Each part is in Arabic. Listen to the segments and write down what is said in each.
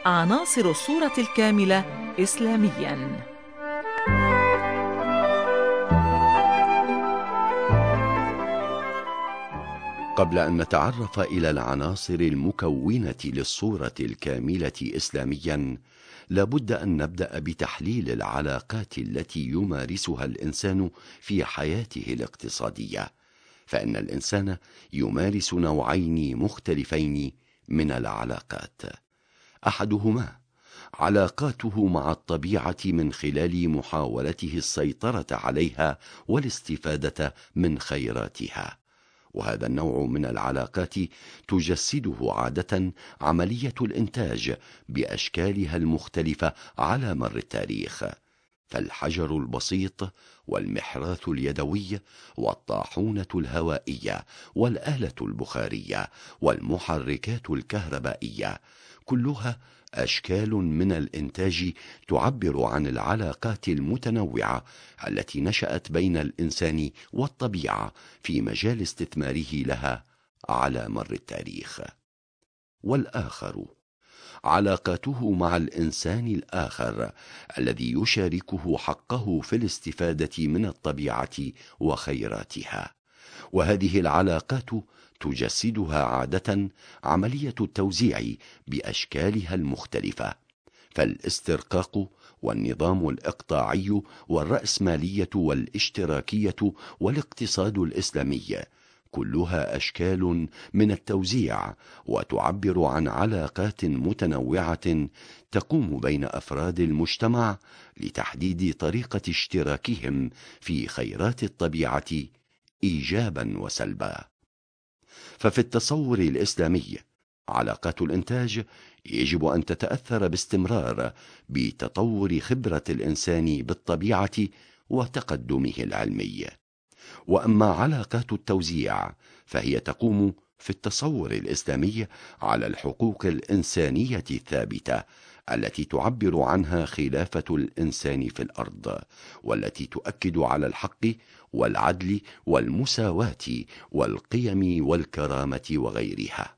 عناصر الصورة الكاملة إسلامياً. قبل أن نتعرف إلى العناصر المكونة للصورة الكاملة إسلامياً، لابد أن نبدأ بتحليل العلاقات التي يمارسها الإنسان في حياته الاقتصادية، فإن الإنسان يمارس نوعين مختلفين من العلاقات. أحدهما علاقاته مع الطبيعة من خلال محاولته السيطرة عليها والاستفادة من خيراتها، وهذا النوع من العلاقات تجسده عادة عملية الإنتاج بأشكالها المختلفة على مر التاريخ، فالحجر البسيط والمحراث اليدوي والطاحونة الهوائية والآلة البخارية والمحركات الكهربائية كلها أشكال من الإنتاج تعبر عن العلاقات المتنوعة التي نشأت بين الإنسان والطبيعة في مجال استثماره لها على مر التاريخ. والآخر علاقاته مع الإنسان الآخر الذي يشاركه حقه في الاستفادة من الطبيعة وخيراتها، وهذه العلاقات تجسدها عادة عملية التوزيع بأشكالها المختلفة، فالاسترقاق والنظام الإقطاعي والرأسمالية والاشتراكية والاقتصاد الإسلامي كلها أشكال من التوزيع، وتعبر عن علاقات متنوعة تقوم بين أفراد المجتمع لتحديد طريقة اشتراكهم في خيرات الطبيعة إيجابا وسلبا. ففي التصور الإسلامي علاقات الإنتاج يجب أن تتأثر باستمرار بتطور خبرة الإنسان بالطبيعة وتقدمه العلمي، وأما علاقات التوزيع فهي تقوم في التصور الإسلامي على الحقوق الإنسانية الثابتة التي تعبر عنها خلافة الإنسان في الأرض، والتي تؤكد على الحق والعدل والمساواة والقيم والكرامة وغيرها.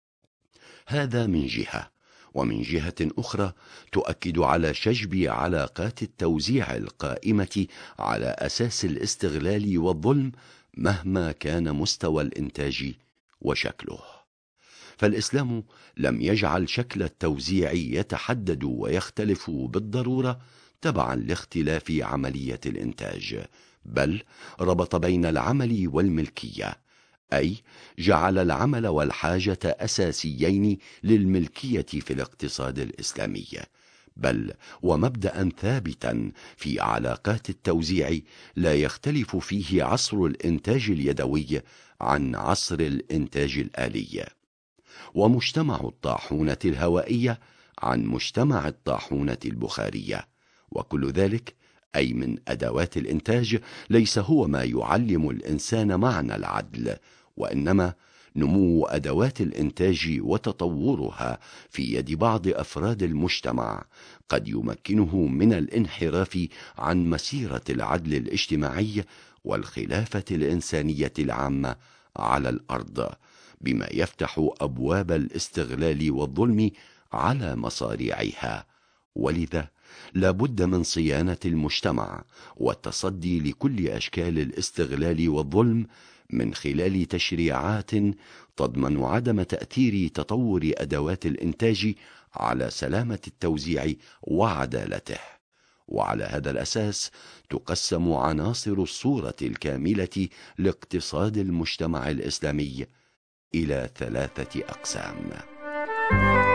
هذا من جهة، ومن جهة أخرى تؤكد على شجب علاقات التوزيع القائمة على أساس الاستغلال والظلم مهما كان مستوى الإنتاج وشكله. فالإسلام لم يجعل شكل التوزيع يتحدد ويختلف بالضرورة تبعا لاختلاف عملية الإنتاج، بل ربط بين العمل والملكية، أي جعل العمل والحاجة أساسيين للملكية في الاقتصاد الإسلامي، بل ومبدأ ثابتا في علاقات التوزيع لا يختلف فيه عصر الإنتاج اليدوي عن عصر الإنتاج الآلي، ومجتمع الطاحونة الهوائية عن مجتمع الطاحونة البخارية، وكل ذلك أي من أدوات الإنتاج ليس هو ما يعلم الإنسان معنى العدل، وإنما نمو أدوات الإنتاج وتطورها في يد بعض أفراد المجتمع قد يمكنه من الانحراف عن مسيرة العدل الاجتماعي والخلافة الإنسانية العامة على الأرض، بما يفتح أبواب الاستغلال والظلم على مصاريعها. ولذا لا بد من صيانة المجتمع والتصدي لكل أشكال الاستغلال والظلم من خلال تشريعات تضمن عدم تأثير تطور أدوات الإنتاج على سلامة التوزيع وعدالته. وعلى هذا الأساس تقسم عناصر الصورة الكاملة لاقتصاد المجتمع الإسلامي إلى 3 أقسام.